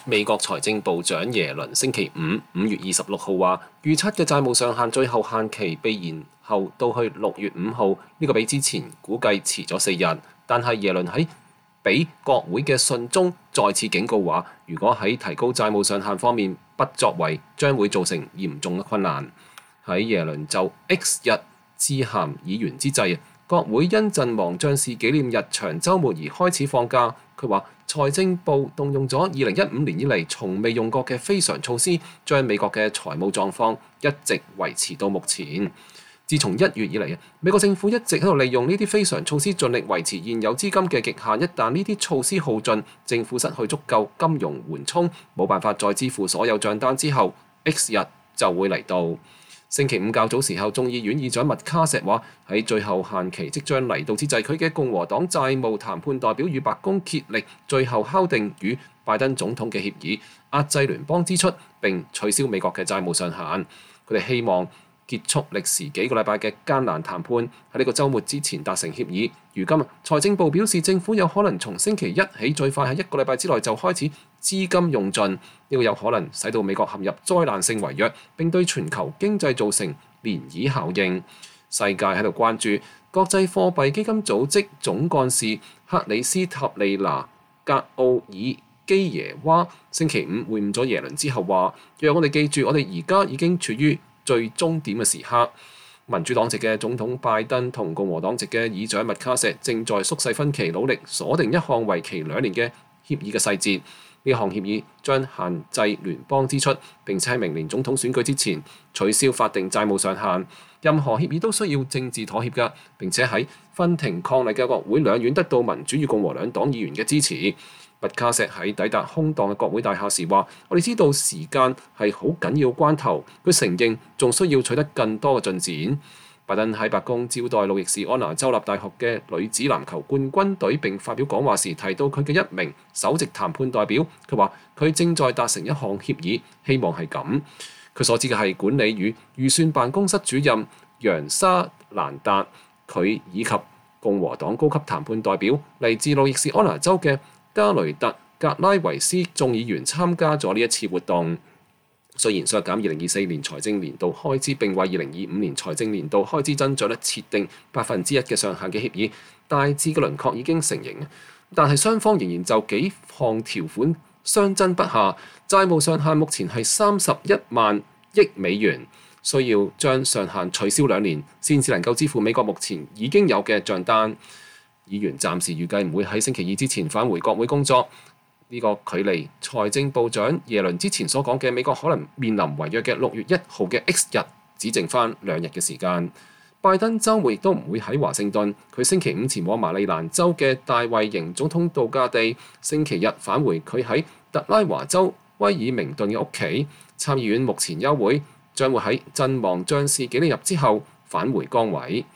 美國財政部長耶倫星期五月26號話，預測嘅債務上限最後限期被延後到去6月5號，呢個比之前估計遲咗4日。但係耶倫喺俾國會嘅信中再次警告話，如果喺提高債務上限方面不作為，將會造成嚴重嘅困難。喺耶倫就 X 日致函議員之際，國會因陣亡將士紀念日長週末而開始放假。佢話財政部動用咗2015年以嚟從未用過嘅非常措施，將美國嘅財務狀況一直維持到目前。自從1月以嚟，美國政府一直喺度利用呢啲非常措施，盡力維持現有資金嘅極限。一旦呢啲措施耗盡，政府失去足夠金融緩衝，冇辦法再支付所有帳單之後，X 日就會嚟到。星期五較早時候，眾議院議長麥卡錫話喺最後限期即將嚟到之際，佢嘅共和黨債務談判代表與白宮竭力最後敲定與拜登總統嘅協議，壓制聯邦支出並取消美國嘅債務上限。佢哋希望結束歷時幾個禮拜嘅艱難談判，喺呢個週末之前達成協議。如今財政部表示，政府有可能從星期一起最快喺1個禮拜之內就開始資金用盡，呢個有可能使到美國陷入災難性違約，並對全球經濟造成漣漪效應。世界喺度關注。國際貨幣基金組織總幹事克里斯塔利娜格奧爾基耶娃星期五會晤咗耶倫之後話，讓我哋記住，我哋而家已經處於最終點嘅時刻。民主黨籍嘅總統拜登同共和黨籍嘅議長麥卡錫正在縮細分歧，努力鎖定一項為期2年嘅協議嘅細節。呢項協議將限制聯邦支出，並且喺明年總統選舉之前取消法定債務上限。任何協議都需要政治妥協㗎，並且喺分庭抗禮嘅國會兩院得到民主與共和兩黨議員嘅支持。麥卡錫喺抵達空蕩嘅國會大廈時話：我哋知道時間係好緊要關頭。佢承認仲需要取得更多嘅進展。拜登喺白宮招待路易士安那州立大學嘅女子籃球冠軍隊並發表講話時，提到佢嘅一名首席談判代表。佢話佢正在達成一項協議，希望係咁。佢所指嘅係管理與預算辦公室主任楊沙蘭達，佢以及共和黨高級談判代表嚟自路易士安那州嘅加雷特格拉維斯眾議員參加咗呢一次活動。雖然削減2024年財政年度開支並為2025年財政年度開支增長率設定1%嘅上限嘅協議，大致嘅輪廓已經成型，但係雙方仍然就幾項條款相爭不下。債務上限目前係31萬億美元，需要將上限取消2年，先至能夠支付美國目前已經有嘅帳單。議員暫時預計唔會喺星期2之前返回國會工作。呢個距離財政部長耶倫之前所講嘅美國可能面臨違約嘅6月1號嘅 X 日，只剩翻2日嘅時間。拜登週末亦都唔會喺華盛頓，佢星期五前往馬里蘭州嘅大衛營總統度假地，星期日返回佢喺特拉華州威爾明頓嘅屋企。參議院目前休會，將會喺陣亡將士紀念日之後返回崗位。